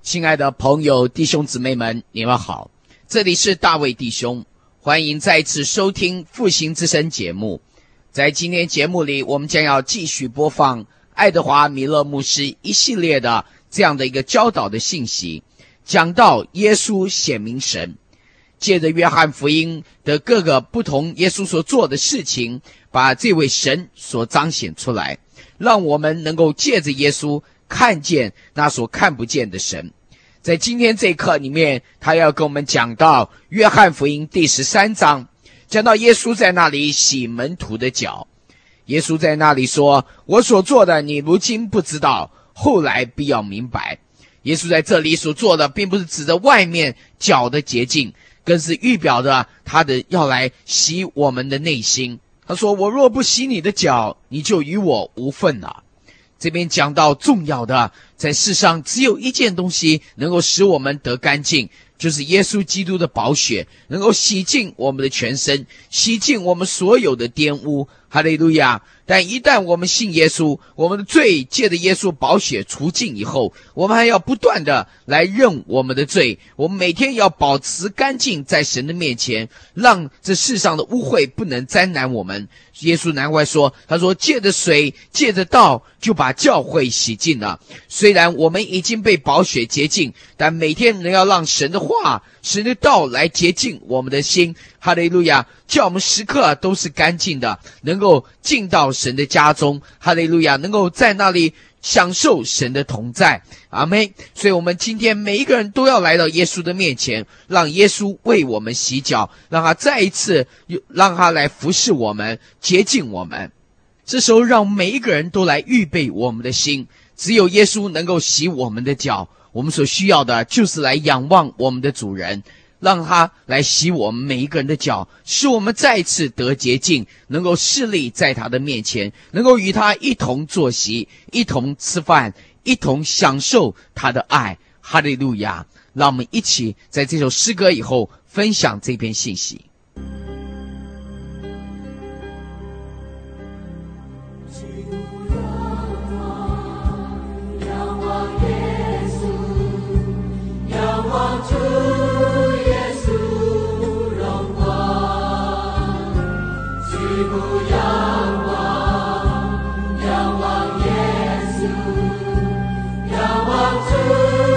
亲爱的朋友弟兄姊妹们，你们好，这里是大卫弟兄，欢迎再次收听复兴之声节目。在今天节目里，我们将要继续播放爱德华米勒牧师一系列的这样的一个教导的信息，讲到耶稣显明神，借着约翰福音的各个不同耶稣所做的事情，把这位神所彰显出来，让我们能够借着耶稣看见那所看不见的神。在今天这一课里面，他要跟我们讲到约翰福音第13章，讲到耶稣在那里洗门徒的脚。耶稣在那里说，我所做的你如今不知道，后来必要明白。耶稣在这里所做的并不是指着外面脚的洁净，更是预表着他的要来洗我们的内心。他说，我若不洗你的脚，你就与我无分了。这边讲到重要的，在世上只有一件东西能够使我们得干净，就是耶稣基督的宝血，能够洗净我们的全身，洗净我们所有的玷污。哈利路亚！但一旦我们信耶稣，我们的罪借着耶稣宝血除尽以后，我们还要不断的来认我们的罪，我们每天要保持干净在神的面前，让这世上的污秽不能沾染我们。耶稣难怪说，他说借着水借着道就把教会洗净了。虽然我们已经被宝血洁净，但每天仍要让神的话神的道来洁净我们的心。哈利路亚！叫我们时刻都是干净的，能够进到神的家中。哈利路亚！能够在那里享受神的同在。阿们。所以我们今天每一个人都要来到耶稣的面前，让耶稣为我们洗脚，让他再一次让他来服侍我们，洁净我们。这时候让每一个人都来预备我们的心，只有耶稣能够洗我们的脚，我们所需要的就是来仰望我们的主人，让他来洗我们每一个人的脚，使我们再次得洁净，能够侍立在他的面前，能够与他一同坐席，一同吃饭，一同享受他的爱。哈利路亚！让我们一起在这首诗歌以后分享这篇信息。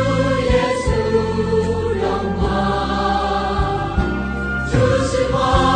是我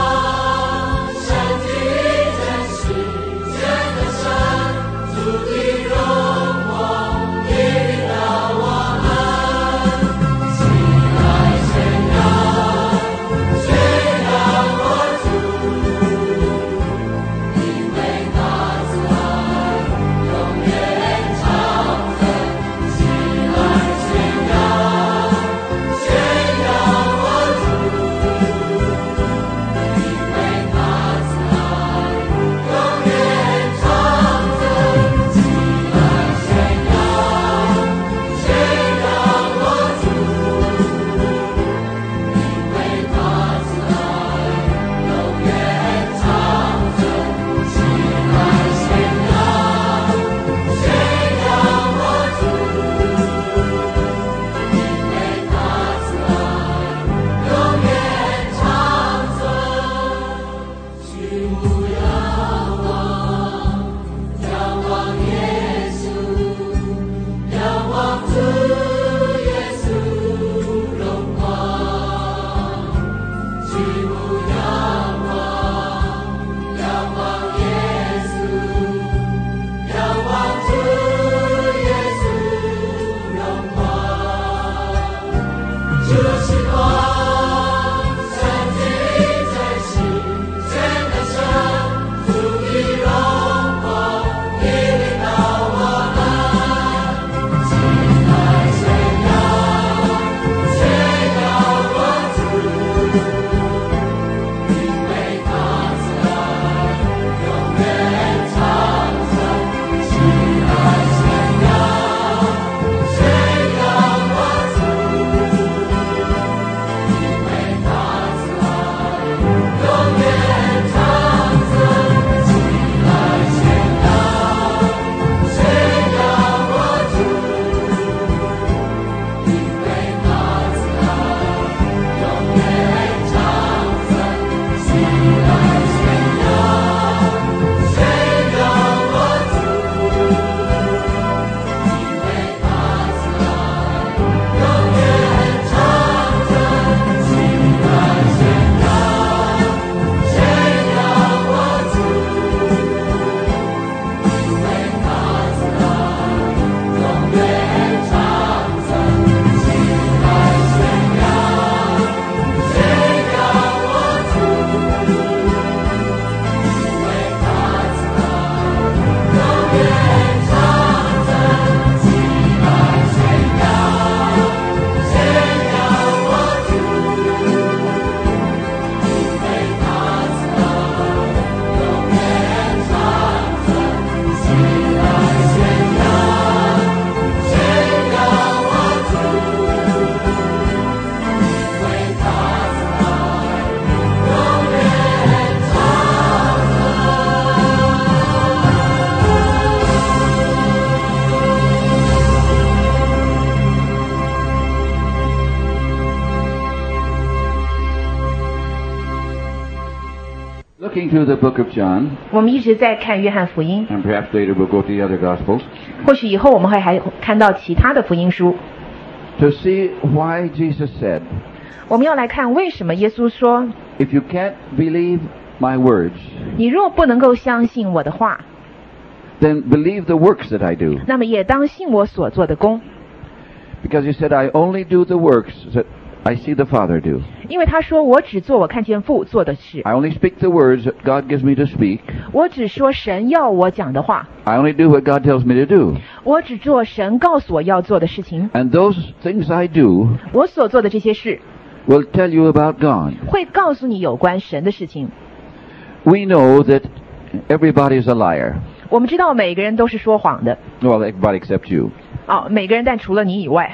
looking through the book of John, 我们一直在看约翰福音， and perhaps later we'll go to the other Gospels, 或许以后我们会还看到其他的福音书。 to see why Jesus said, 我们要来看为什么耶稣说， if you can't believe my words, 你若不能够相信我的话， then believe the works that I do. 那么也当信我所做的工。 Because he said, I only do the works that I see the Father do. 因为他说我只做我看见父做的事， I only speak the words that God gives me to speak. 我只说神要我讲的话， I only do what God tells me to do. 我只做神告诉我要做的事情。 And those things I do 我所做的这些事 will tell you about God. 会告诉你有关神的事情。 We know that everybody is a liar. 我们知道每个人都是说谎的， Well, everybody except you. 每个人但除了你以外。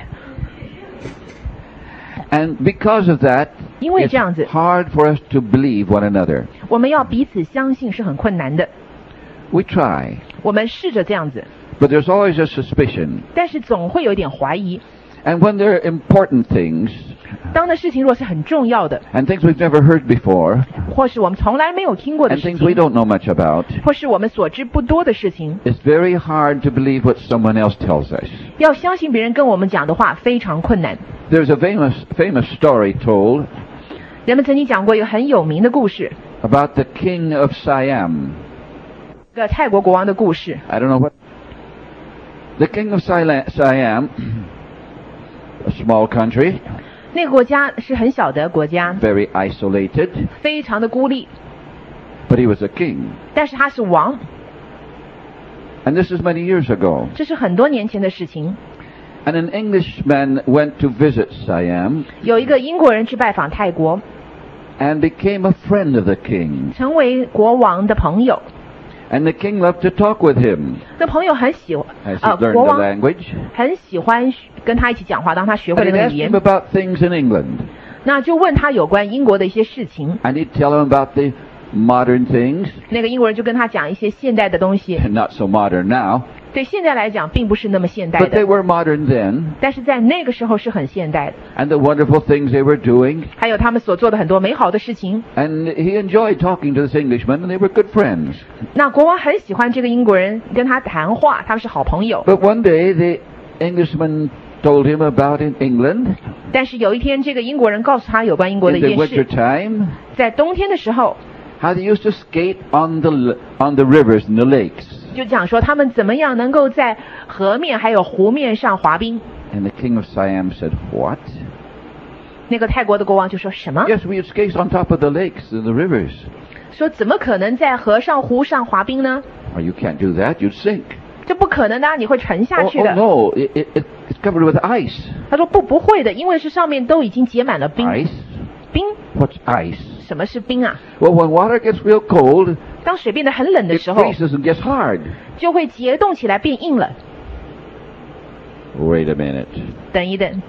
And because of that, 因为 it's 这样子， hard for us to believe one another. 我们要彼此相信是很困难的。 We try, 我们试着这样子， but there's always a suspicion. 但是总会有点怀疑。 And when there are important things, 当的事情若是很重要的， and things we've never heard before, 或是我们从来没有听过的 and 事 things we 情， don't know much about, 或是我们所知不多的事情， it's very hard to believe what someone else tells us. 要相信别人跟我们讲的话非常困难。 There's a famous story told 人们曾经讲过一个很有名的故事， about the king of Siam. 一个泰国国王的故事。 I don't know what. The king of Siam, a small country, 那个国家是很小的国家， very isolated, 非常的孤立， but he was a king. 但是他是王。 And this is many years ago. 这是很多年前的事情。 And an Englishman went to visit Siam 有一个英国人去拜访泰国， and became a friend of the king. 成为国王的朋友。 And the king loved to talk with him 那朋友很喜欢 as he learned 国 the 王 language. 很喜欢跟他一起讲话，当他学会 And 了 he'd 那个 ask 语言 him，about things in England. 那就问他有关英国的一些事情。 And he'd tell him about the modern things, 那个英国人就跟他讲一些现代的东西， not so modern now, 对现在来讲并不是那么现代 but they 的， were modern then. 但是在那个时候是很现代的。 And the wonderful things they were doing. 还有他们所做的很多美好的事情。 And he enjoyed talking to this Englishman, and they were good friends. 那国王很喜欢这个英国人，跟他谈话，他们是好朋友。 But one day the Englishman told him about in England, 但是有一天，这个英国人告诉他有关英国的 in 一 the 件 winter 事， time, 在冬天的时候， how they used to skate on the rivers and the lakes. 就讲说他们怎么样能够在河面还有湖面上滑冰。 And the king of Siam said, what? 那个泰国的国王就说什么？ Yes, we would skate on top of the lakes and the rivers. 说怎么可能在河上湖上滑冰呢？ Oh, you can't do that, you'd sink. 这不可能的啊，你会沉下 Oh, 去的。 no, it's covered with ice. 他说不会的，因为是上面都已经结满了冰。 Ice? 冰？ What's ice? 什么是冰啊？ Well, when water gets real cold, 当水变得很冷的 it 时候， freezes and gets hard. 就会结冻起来变硬了。 Wait a minute. 等一等，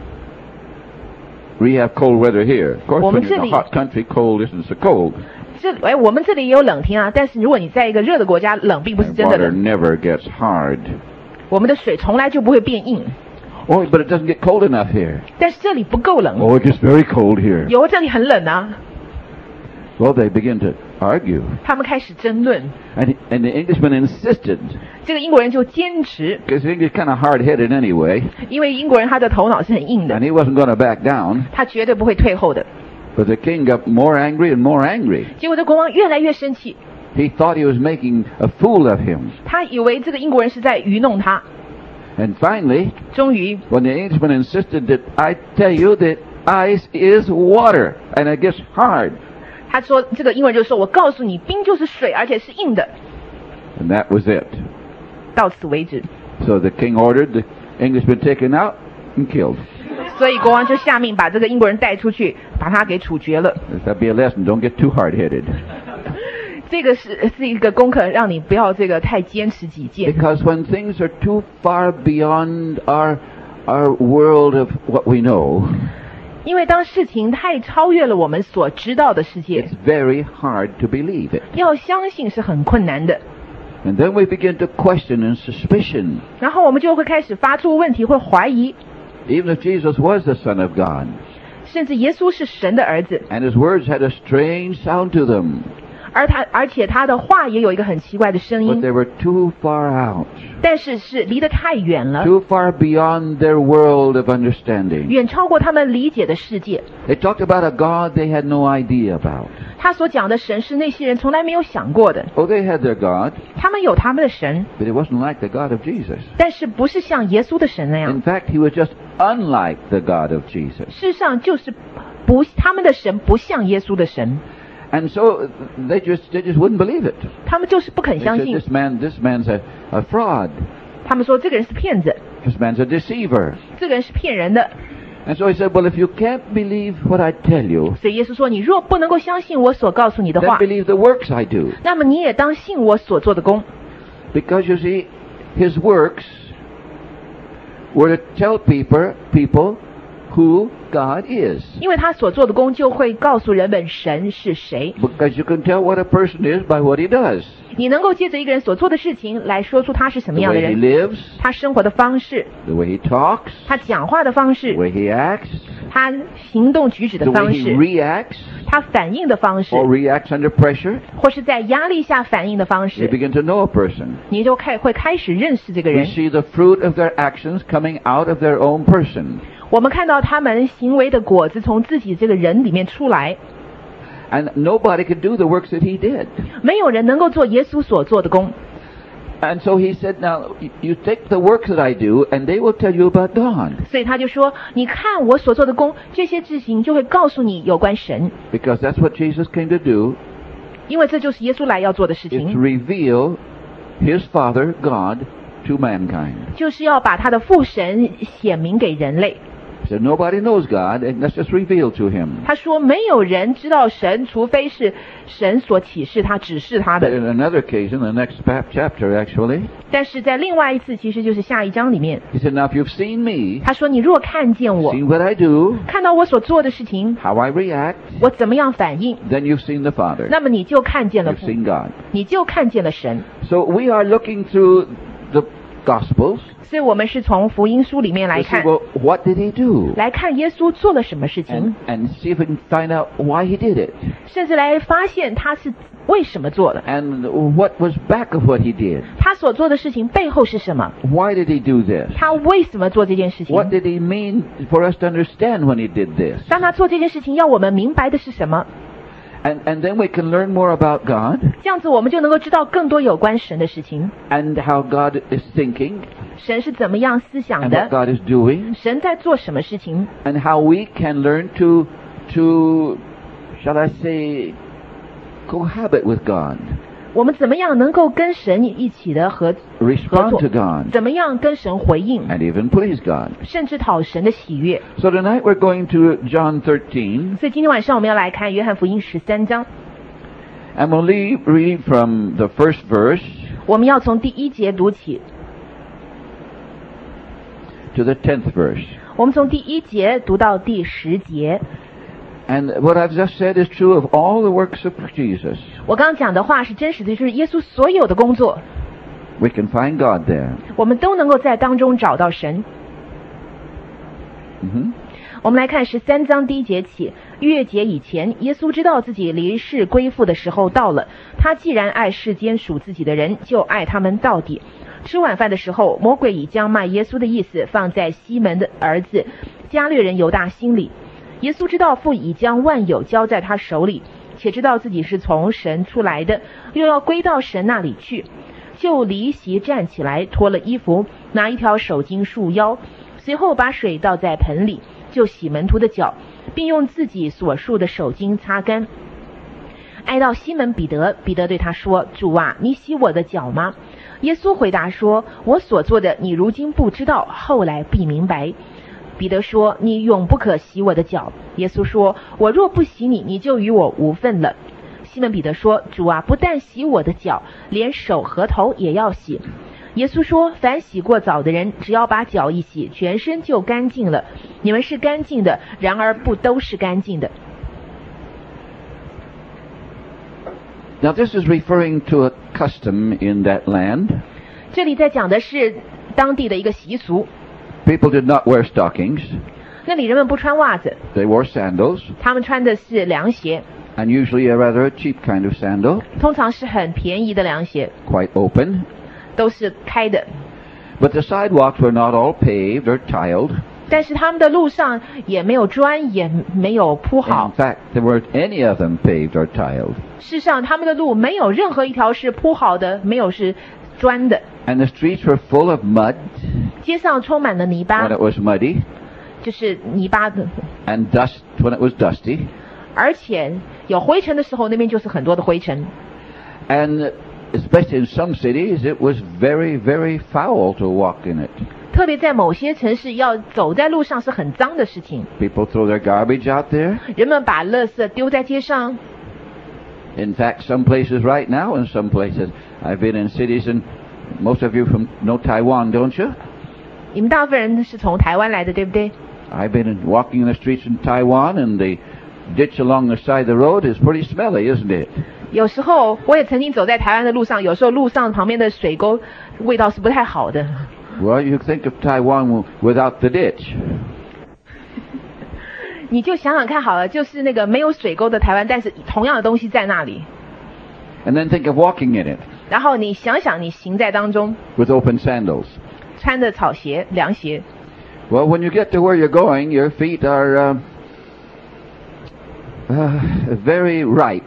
We have cold weather here. Of course, when you're in a 我们这里- hot country, cold isn't so cold. 我们这里也有冷天啊，但是如果你在一个热的国家，冷并不是 And 真的 water 冷。 never gets hard. 我们的水从来就不会变硬， Oh, but it doesn't get cold enough here. 但是这里不够冷。 Oh, it gets very cold here. 有这里很冷啊， Well, they begin to argue. 他们开始争论。 And the Englishman insisted, 这个英国人就坚持， because the English kind of hard-headed anyway, 因为英国人他的头脑是很硬的 and，he wasn't going to back down. 他绝对不会退后的。 But the king got more angry and more angry. 结果这国王越来越生气， He thought he was making a fool of him. 他以为这个英国人是在愚弄他。 And finally, 终于， when the Englishman insisted that I tell you that ice is water and it gets hard, 他说这个英国人就说：“我告诉你，冰就是水，而且是硬的。 and that was it. ” 到此为止。 So the king ordered the Englishman taken out and killed. 所以国王就下命把这个英国人带出去，把他给处决了。 That'd be a lesson. Don't get too hard-headed. 这个是一个功课，让你不要这个太坚持己见。 Because when things are too far beyond our world of what we know, 因为当事情太超越了我们所知道的世界， it's very hard to believe it. 要相信是很困难的。 And then we begin to question and suspicion. 然后我们就会开始发出问题，会怀疑， Even if Jesus was the Son of God, 甚至耶稣是神的儿子， and his words had a strange sound to them. 而且他的话也有一个很奇怪的声 but 音， they were too far out, 但是是离得太远了， too far beyond their world of understanding. 远超过他们理解的世界。 They talked about a God they had no idea about. 他所讲的神是那些人从来没有想过的， Oh, they had their God, 他们有他们的神， but it wasn't like the God of Jesus. 但是不是像耶稣的神那样 In。fact, he was just unlike the God of Jesus. 事实上就是不，他们的神不像耶稣的神， And so they just wouldn't believe it. 他们就是不肯 They 相 said, 信。 this man's a fraud. 他们说这个人是骗子， This man's a deceiver. 这个人是骗人的。 And so he said, well, if you can't believe what I tell you, 所以耶稣说，你若不能够相信我所告诉你的 then 话， believe the works I do. 那么你也当信我所做的工。 Because you see, his works were to tell people who God is. 因为他所做的工就会告诉人们神是谁。 Because you can tell what a person is by what he does. 你能够借着一个人所做的事情来说出他是什么 The 样的 way he 人， lives, 他生活的方式， the way he talks, 他讲话的方 the 式， way he acts, 他行动举止的 the way 方 he 式， reacts 他反应的方式， or reacts under pressure. 或是在压力下反应的方 You 式， begin to know a person. 你就会开始认识这个 We 人。 see the fruit of their actions coming out of their own person. 我们看到他们行为的果子从自己这个人里面出来， And nobody could do the works that he did. 没有人能够做耶稣所做的工。 And so he said, now, you take the works that I do, and they will tell you about God. 所以他就说，你看我所做的工，这些事情就会告诉你有关神， Because that's what Jesus came to do, 因为这就是耶稣来要做的事 is to 情， reveal his Father, God, to mankind. 就是要把他的父神显明给人类。 He said, nobody knows God, and let's just reveal to him. 他说，没有人知道神，除非是神所启示他、指示他 But 的。 in another case, in the next chapter, actually, 但是在另外一次，其实就是下一章里面， he said, now if you've seen me, 他说，你若看见我， seen what I do, 看到我所做的事情， how I react, 我怎么样反应， then you've seen the Father. 那么你就看见了 You've 父， seen God. 你就看见了神。 So we are looking through the Gospels 所以我们是从福音书里面 to 来 see, 看， well, what did he do? 来看耶稣做了什么事情， And see if we can find out why he did it. 甚至来发现他是为什么做的， And what was back of what he did. 他所做的事情背后是什么， Why did he do this? 他为什么做这件事情。 What did he mean for us to understand when he did this? 当他做这件事情，要我们明白的是什么？ And then we can learn more about God 这样子我们就能够知道更多有关神的事情， and how God is thinking 神是怎么样思想 and what 的， God is doing 神在做什么事情， and how we can learn to shall I say, cohabit with God, 我们怎么样能够跟神一起的合 respond 作 to，God, 怎么样跟神回应， and even please God. 甚至讨神的喜悦。 So tonight we're going to John 13, 所以今天晚上我们要来看约翰福音13章， and we'll read from the first verse 我们要从第1节读起， to the 10th verse. 我们从第1节读到第10节。 And what I've just said is true of all the works of Jesus. 我刚刚讲的话是真实的，就是耶稣所有的工作， We can find God there. 我们都能够在当中找到神。 我们来看13章第1节起，逾越节以前，耶稣知道自己离世归父的时候到了。他既然爱世间属自己的人，就爱他们到底。吃晚饭的时候，魔鬼已将卖耶稣的意思放在西门的儿子加略人犹大心里。耶稣知道父已将万有交在他手里，且知道自己是从神出来的，又要归到神那里去，就离席站起来，脱了衣服，拿一条手巾束腰，随后把水倒在盆里，就洗门徒的脚，并用自己所束的手巾擦干。挨到西门彼得，彼得对他说：“主啊，你洗我的脚吗？”耶稣回答说：“我所做的，你如今不知道，后来必明白。”彼得说：“你永不可洗我的脚。”耶稣说：“我若不洗你，你就与我无分了。”西门彼得说：“主啊，不但洗我的脚，连手和头也要洗。”耶稣说：“凡洗过澡的人，只要把脚一洗，全身就干净了。你们是干净的，然而不都是干净的。” Now this is referring to a custom in that land. 这里在讲的是当地的一个习俗， People did not wear stockings. 那里人们不穿袜子， They wore sandals. 他们穿的是凉鞋。 and usually a rather cheap kind of sandal, 通常是很便宜的凉鞋， quite open. 都是开的。 But the sidewalks were not all paved or tiled. 但是他们的路上也没有砖，也没有铺 In 好。 fact, there weren't any of them paved or tiled. 事实上，他们的路没有任何一条是铺好的，没有是砖的。 And the streets were full of mud 街上充满了泥 when 巴， it was muddy, 就是泥巴的， and dust when it was dusty. 而且有灰尘的时候，那边就是很多的灰尘。 And especially in some cities, it was very, very foul to walk in it. 特别在某些城市，要走在路上是很脏的事情。 People throw their garbage out there. 人们把垃圾丢在街上。 In fact, some places right now, in some places, I've been in cities, and most of you know Taiwan, don't you? 你们大部分人是从台湾来的，对不对？ I've been walking in the streets in Taiwan, and the ditch along the side of the road is pretty smelly, isn't it? 有时候我也曾经走在台湾的路上，有时候路上旁边的水沟味道是不太好的。 Well, you think of Taiwan without the ditch. 你就想想看好了，就是那个没有水沟的台湾，但是同样的东西在那里。 And then think of walking in it 然后你想想，你行在当中， with open sandals. 穿着草鞋、凉鞋， Well, when you get to where you're going, your feet are very ripe.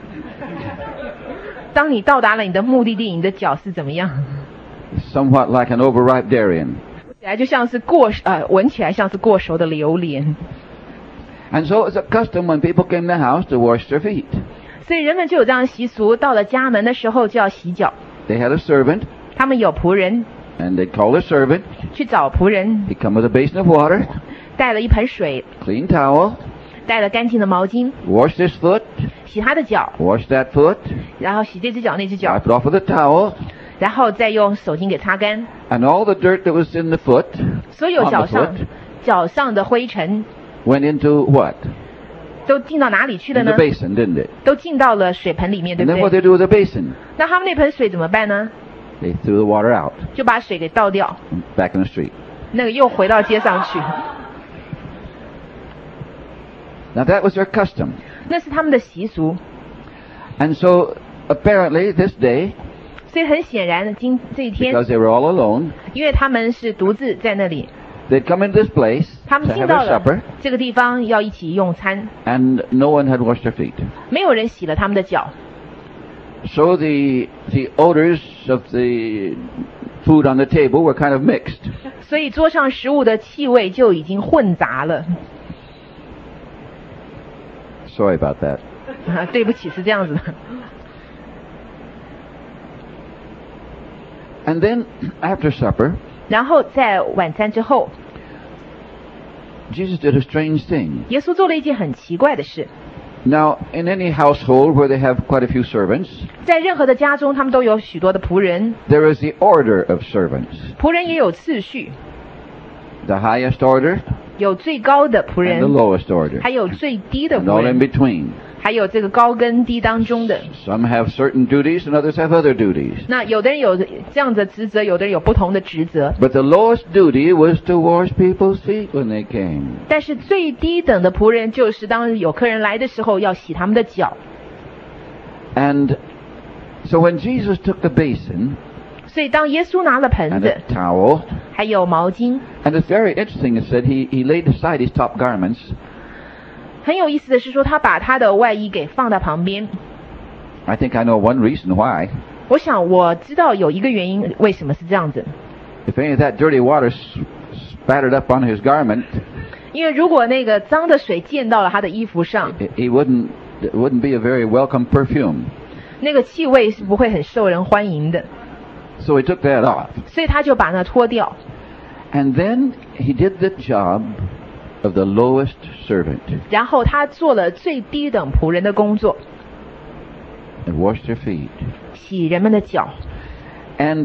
当你到达了你的目的地，你的脚是怎么样？ Somewhat like an overripe durian. 起来就像是闻起来像是过熟的榴莲。 And so it's a custom when people came to the house to wash their feet. 所以人们就有这样的习俗，到了家门的时候就要洗脚。 They had a servant, 他们有仆人， and they'd call the servant. 去找仆人， He'd come with a basin of water, 带了一盆水， clean towel, 带了干净的毛巾， wash this foot, 洗他的脚， wash that foot, 然后洗这只脚那只脚， wipe it off with a towel, 然后再用手巾给擦干。 and all the dirt that was in the foot, 所有 on 脚 the 上 foot, 脚上的灰尘 went into what? 都进到哪里去了 In the 呢？ basin, didn't it? 都进到了水盆里面，对 And 不 then what 对？ they do with the basin? 那他们那盆水怎么办呢？ They threw the water out, 就把水给倒掉， back in the street. 那个又回到街上去。 Now that was their custom. 那是他们的习俗。 And so apparently this day, 所以很显然，这一天， because they were all alone, 因为他们是独自在那里， they'd come into this place 他们 to 进 have 到 their 了 supper, 这个地方要一起用餐， and no one had washed their feet. 没有人洗了他们的脚， So the odors of the food on the table were kind of mixed. 所以桌上食物的气味就已经混杂了。 Sorry about that. 对不起，是这样子的。 And then after supper, 然后在晚餐之后， Jesus did a strange thing. 耶稣做了一件很奇怪的事。 Now, in any household where they have quite a few servants, 在任何的家中，他们都有许多的仆人， there is the order of servants. 仆人也有次序， The highest order 有最高的仆 and the 人， lowest order. 还有最低的 And 仆 all in 人， between. 还有这个高跟低当中的。 Some have certain duties and others have other duties. 那有的人有这样的职责，有的人有不同的职责。 But the lowest duty was to wash people's feet when they came. 但是最低等的仆人，就是当有客人来的时候，要洗他们的脚。 And so when Jesus took the basin 所以当耶稣拿了盆 and 子 a，towel, 还有毛巾， and it's very interesting, it said he laid aside his top garments, 很有意思的是说，他把他的外衣给放在旁边。 I think I know one reason why. 我想我知道有一个原因，为什么是这样子？ If any of that dirty water spattered up on his garment, 因为如果那个脏的水溅到了他的衣服上， it wouldn't be a very welcome perfume. 那个气味是不会很受人欢迎的。 So he took that off. 所以他就把那脱掉， And then he did the job of the lowest servant 然后他做了最低等仆人的工作， and washed their feet. 洗人们的脚。 And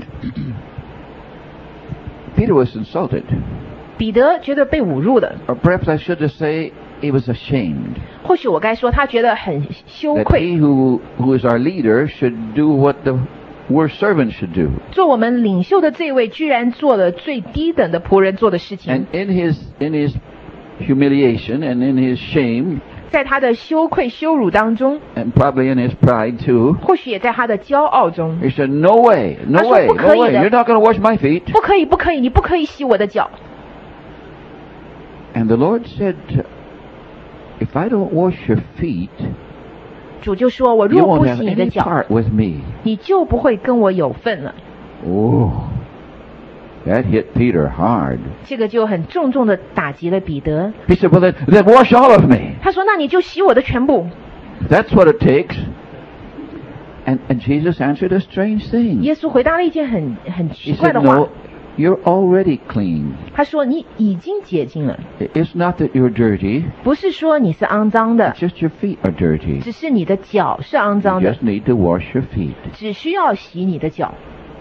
Peter was insulted. 彼得觉得被侮辱了， Or perhaps I should just say he was ashamed. 或许我该说他觉得很羞 That 愧。 he who is our leader should do what the worst servant should do. 做我们领袖的这位，居然做了最低等的仆人做的事情 And。in his humiliation and in his shame, 在他的羞愧羞辱当中， and probably in his pride too. 或许也在他的骄傲中， He said, no way, no 他说， way, 不可以的。 no way, you're not going to wash my feet. 不可以，不可以，你不可以洗我的脚。 And the Lord said, if I don't wash your feet, 主就说：“我 you 若 won't 不 have 洗你的 any 脚， part with me. 你就不会跟我有份了。 Oh, that hit Peter hard. ” 这个就很重重的打击了彼得。 He said, well, then wash all of me. 他说：“那你就洗我的全部。 That's what it takes. And Jesus answered a strange ” thing. 耶稣回答了一件很 He 奇怪 said, 的话 no,。you're already clean. 他说：“你已经洁净了， It's not that you're dirty. 不是说你是肮脏的， It's just your feet are dirty. 只是你的脚是肮 You 脏的， just need to wash your feet. 只需要洗你的脚。”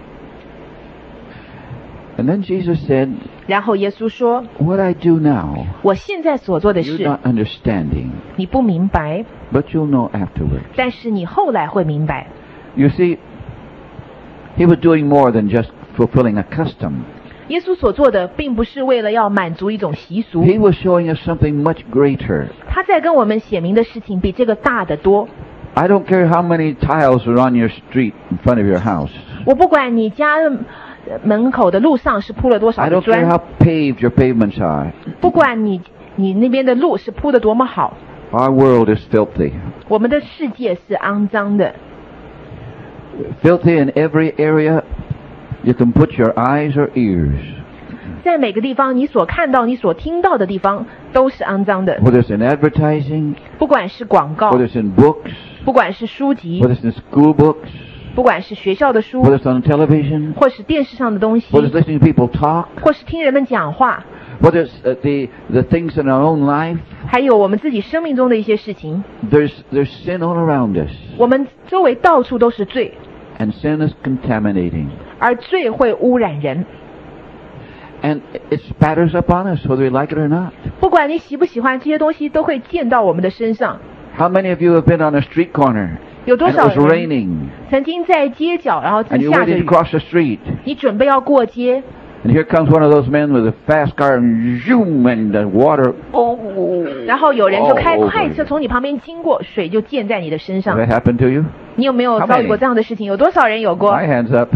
And then Jesus said, 然后耶稣说 what I do now,：“ 我现在所做的 you're 事， not understanding, 你不明白， but you'll know afterwards. 但是你后来会明白。 You see, he was doing more than just fulfilling a custom. ” 耶稣所做的，并不是为了要满足一种习俗， He was showing us something much greater. 他在跟我们写明的事情比这个大得多。 I don't care how many tiles are on your street in front of your house. 我不管你家门口的路上是铺了多少 I 的 don't care 砖， how paved your pavements are. 不管你那边的路是铺得多么好， Our world is filthy. 我们的世界是肮脏的， Filthy in every area you can put your eyes or ears. 在每个地方你所看到、你所听到的地方都是肮脏的， Whether it's in advertising, 不管是广告， whether it's in books, 不管是书籍， whether it's in school books, 不管是学校的书， whether it's on television, 或是电视上的东西， whether it's listening to people talk, 或是听人们讲话， whether it's the things in our own life. 还有我们自己生命中的一些事情， There's sin all around us, 我们周围到处都是罪， and sin is contaminating. 而罪会污染人。 And it spatters upon us, whether we like it or not. 不管你喜不喜欢，这些东西都会溅到我们的身上。 How many of you have been on a street corner 有多 and it 少 was 人 raining 曾经在街角，然后 and you 下着 waited to 雨， cross the street 你准备要过街， and here comes one of those men with a fast car and zoom and the water. Oh, 然后有人就开 all over 快车 you. 从你旁边经过，水就溅在你的身 Has 上。 that happened to you? 你有没有 How 遭遇过 many? 这样的事情？有多少人有过？ My hands up.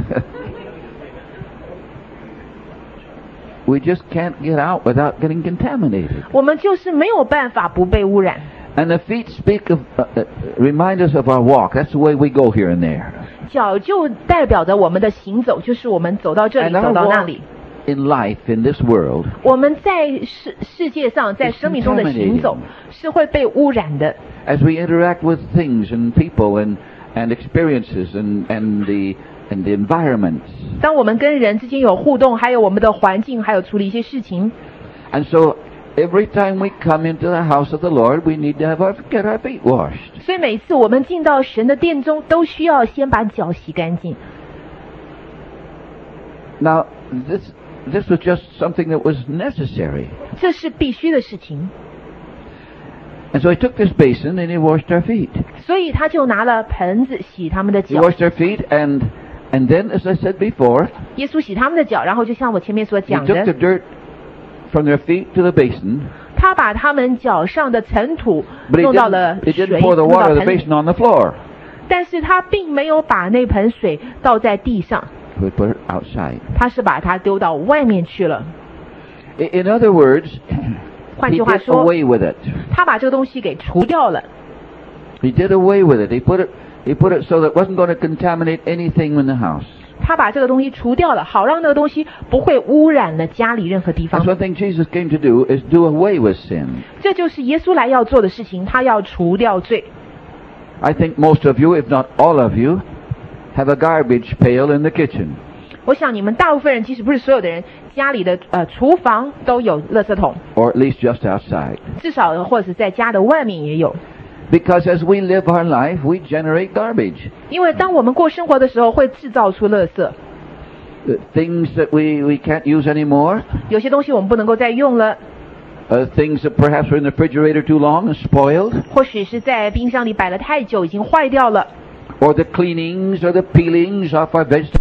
We just can't get out without getting contaminated. 我们就是没有办法不被污染。 And the feet speak of, remind us of our walk. That's the way we go here and there. 脚就代表着我们的行走，就是我们走到这里， And 走 our 到那 walk 里。 in life, in this world, 我们在世界上，在生命中的行走是会被污染的。 as we interact with things and people and experiences and the environments. 当我们跟人之间有互动，还有我们的环境，还有处理一些事情， And so every time we come into the house of the Lord, we need to get our feet washed. 所以每次我们进到神的殿中，都需要先把脚洗干净。 Now, this was just something that was necessary. 这是必须的事情。 And so he took this basin and he washed our feet. 所以他就拿了盆子洗他们的 He 脚。 washed our feet and then, as I said before, 耶稣洗他们的脚，然后就像我前面所 he 讲 took the 的， dirt from their feet to the basin, 他把他们脚上的尘土 but 弄到了 he 水， didn't pour the 弄到 water of the 盆里， basin on the floor. 但是他并没有把那盆水倒在地上， He put it outside. 他是把它丢到外面去了。 In other words, 换 he 句话 did 说， away with it. 他把这个东西给除掉了。 He did away with it. He put it so that it wasn't going to contaminate anything in the house. 他把这个东西除掉了，好让那个东西不会污染了家里任何地 That's 方。 one thing Jesus came to do, is do away with sin. 这就是耶稣来要做的事情，他要除掉罪。 I think most of you, if not all of you, have a garbage pail in the kitchen. 我想你们大部分人，即使不是所有的人，家里的厨房都有垃圾桶， Or at least just outside. 至少或者是在家的外面也有。 Because as we live our life, we generate garbage. 因为当我们过生活的时候，会制造出垃圾， Things that we can't use anymore. 有些东西我们不能够再用了， Things that perhaps were in the refrigerator too long and spoiled. 或许是在冰箱里摆了太久，已经坏掉了。 Or the cleanings or the peelings off our vegetables.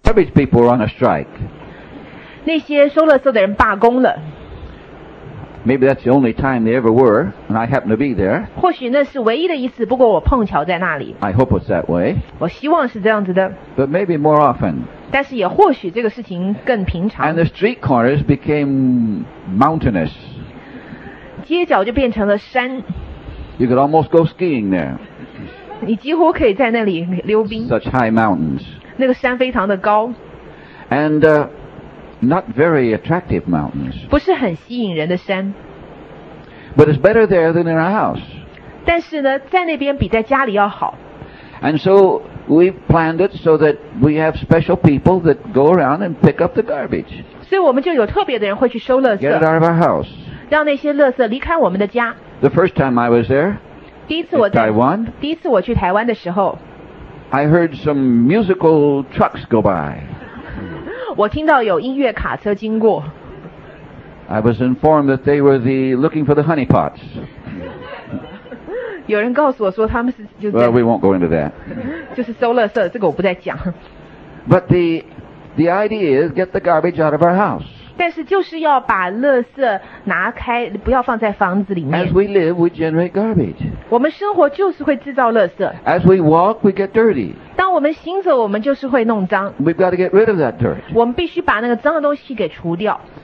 garbage people were on a strike. 那些收垃圾的人罢工了， Maybe that's the only time they ever were, and I happen to be there. 或许那是唯一的一次，不过我碰巧在那里。 I hope it's that way. 我希望是这样子的， But maybe more often. 但是也或许这个事情更平常 And。the street corners became mountainous. 街角就变成了山， You could almost go skiing there. 你几乎可以在那里溜冰。 Such high mountains. 那个山非常的高， And not very attractive mountains. 不是很吸引人的山， But it's better there than in our house. 但是呢，在那边比在家里要好。 And so we've planned it so that we have special people that go around and pick up the garbage. 所以我们就有特别的人会去收垃 Get it 圾， out of our house. 让那些垃圾离开我们的家。 The first time I was there 第一次我 in 在 Taiwan, 第一次我去台湾的时候， I heard some musical trucks go by. 我听到有音乐卡车经过， I was informed that they were looking for the honey pots. 有人告诉我说他们是就 Well, 在 we won't go into that. 就是收垃圾，这个我不再讲。 But the idea is get the garbage out of our house. 但是就是要把垃圾拿开，不要放在房子里 As 面。 we live, we generate garbage. 我们生活就是会制造垃圾， As we walk, we get dirty. 当我们行走，我们就是会弄脏。 We've got to get rid of that dirt. 我们必须把那个脏的东西给除掉。